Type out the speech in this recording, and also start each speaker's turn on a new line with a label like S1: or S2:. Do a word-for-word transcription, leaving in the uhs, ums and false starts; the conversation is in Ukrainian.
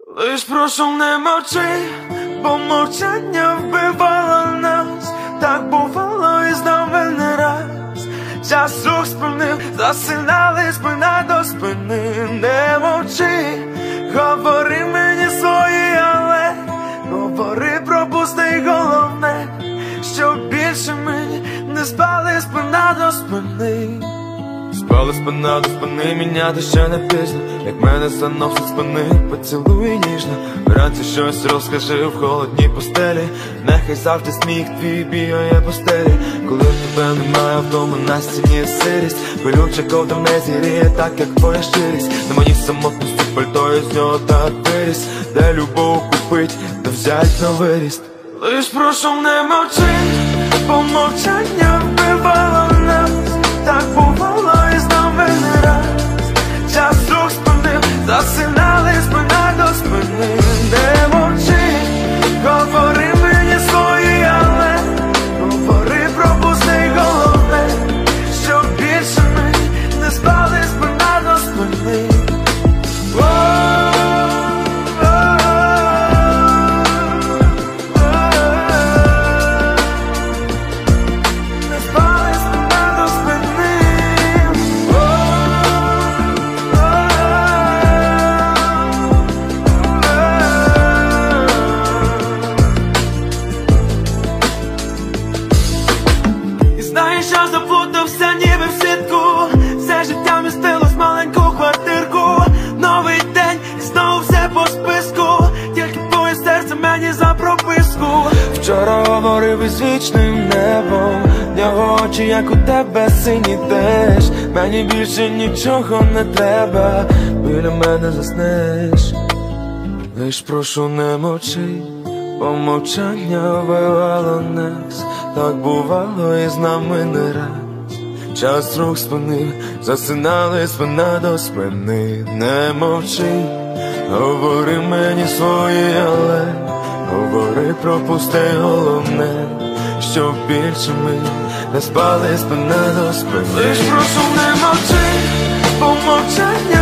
S1: Лиш прошу, не мовчи, бо мовчання вбивало нас. Так бувало і з нами не раз. Час рух спинив, засинали спина до спини. Не мовчи, говори мені свої, але говори, пропусти головне, що більше ми не спали спина до спини. Спали спина до спини, міняти ще не пізно. Як мене заносить спини, поцілуй ніжно. Вранці щось розкажи в холодній постелі. Нехай завжди сміх твій бігає по стелі. Коли тебе немає вдома, на стіні сирість. Пилюча ковдра не зігріє так, як твоя щирість. На моїй самотності пальто, з нього так виріс. Де любов купить, де взять на виріст. Лиш прошу, не мовчи, бо мовчання вбивало нас. Так бувало і з нами не раз. Час рух спинив, засинали спина до спини. Не мовчи, говори мені свої, але говори, пропусти головне, що більше ми не спали спина до спини. Знаєш, я заплутався ніби в сітку. Все життя містилось в маленьку квартирку. Новий день і знову все по списку. Тільки твоє серце мені за прописку. Вчора говорив із вічним небом. Нього очі, як у тебе синій теж. Мені більше нічого не треба. Біля мене заснеш. Лиш прошу, не мовчи, бо мовчання вбивало нас. Так бувало і з нами не раз. Час рух спинив, засинали спина до спини. Не мовчи, говори мені свої, але говори, пропусти головне, що більше ми не спали спина до спини. Лиш прошу, не мовчи, бо мовчання